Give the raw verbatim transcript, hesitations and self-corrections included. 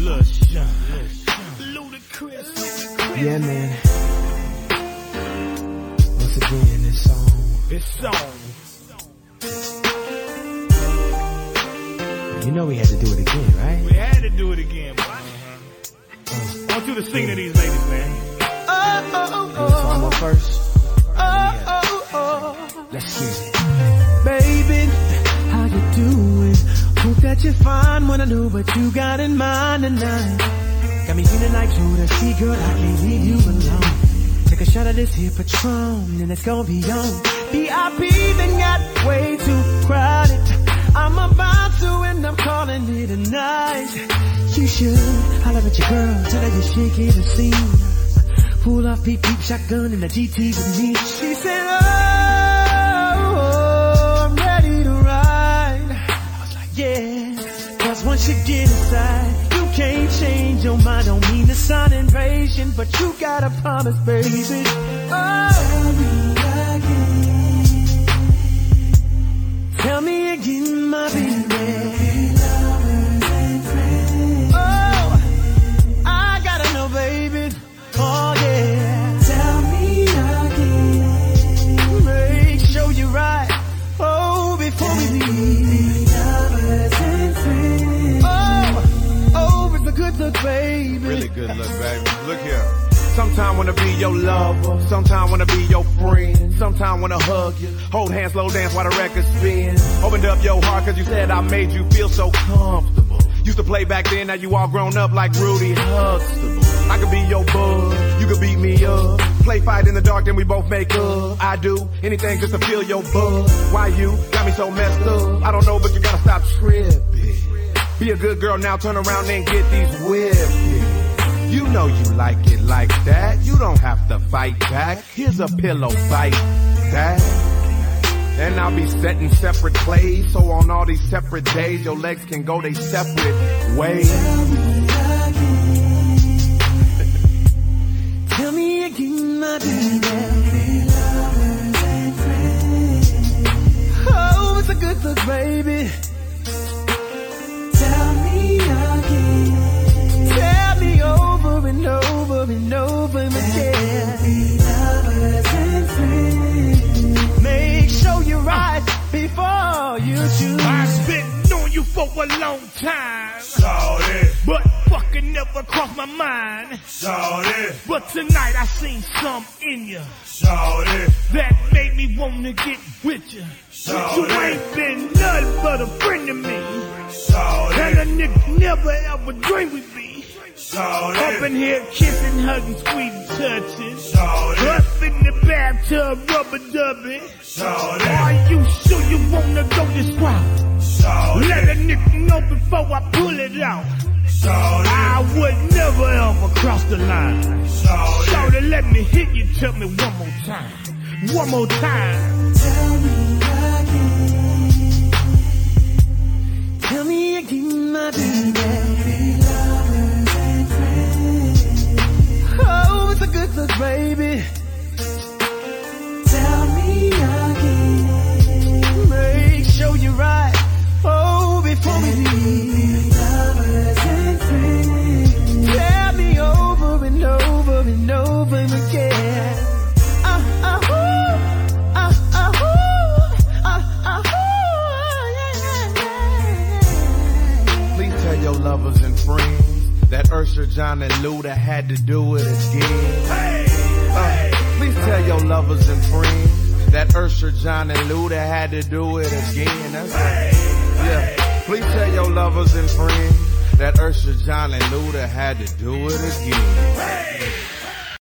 Lil Sean, Ludacris. Yeah, man. Once again, this song. This song. You know we had to do it again, right? We had to do it again, boy. Uh-huh. Uh, I want you to sing to these ladies, man. Oh, oh, oh, oh. So I'm up first. Oh, oh, oh. Let's hear it. Baby, how you doing? Hope that you're fine. Wanna know what you got in mind tonight. Got me feeling like Judas. Girl, I can't leave you alone. Take a shot of this here Patron, and it's gonna be on. V I P then got way too crowded. I'm about to and I'm calling it a night. You should holler at your girl, tell her you're shaking the scene. Pull off peep peep shotgun in the G T with me. She said, oh, oh, I'm ready to ride. I was like, yeah, cause once you get inside, you can't change your mind. Don't mean to sound invasion, but you gotta promise, baby. Oh, tell me again, my baby. Oh, I gotta know, baby. Oh, yeah. Tell me again. Make sure you're right. Oh, before we leave. Oh, oh, it's a good look, baby. Really good look, baby. Look here. Sometime wanna be your lover, sometime wanna be your friend, sometime wanna hug you, hold hands, slow dance while the record spins. Opened up your heart cause you said I made you feel so comfortable. Used to play back then, now you all grown up like Rudy Huxtable. I could be your bud, you could beat me up. Play fight in the dark, then we both make up. I do anything just to feel your buzz. Why you got me so messed up? I don't know, but you gotta stop tripping. Be a good girl now, turn around and get these whipping. You know you like it like that. You don't have to fight back. Here's a pillow fight that. And I'll be setting separate plays, so on all these separate days, your legs can go they separate ways. Tell me again, my baby. Oh, it's a good look, baby. Tell me again. Tell me over and over and over again. Make sure you're right before you choose. I've been knowing you for a long time, Shorty, but fucking never crossed my mind. shorty, But tonight I seen something in you shorty, that made me wanna get with you. Shorty. You ain't been nothing but a friend to me, shorty, and a nigga never ever dreamed we'd be shorty, up in here kissing, hugging, sweet touches. shorty, Up in the bathtub, rubber dubbing. shorty, Are you sure you wanna go this route? shorty, Let a nigga know before I pull it out. shorty, I would never ever cross the line. shorty. Shorty, let me hit you, tell me one more time. One more time. Tell me again. Tell me again, my baby. Oh, it's a good look, baby. Tell me again. Make sure you're right. Oh, before we leave. Tell me over and over and over again. Uh, uh, ooh, uh, uh, ooh, uh, uh, ooh, yeah, yeah, yeah. Please tell your lovers and friends that Usher, John, and Luda had to do it again. Hey, Uh, please tell your lovers and friends that Usher, John, and Luda had to do it again. That's right. Yeah. Please tell your lovers and friends that Usher, John, and Luda had to do it again.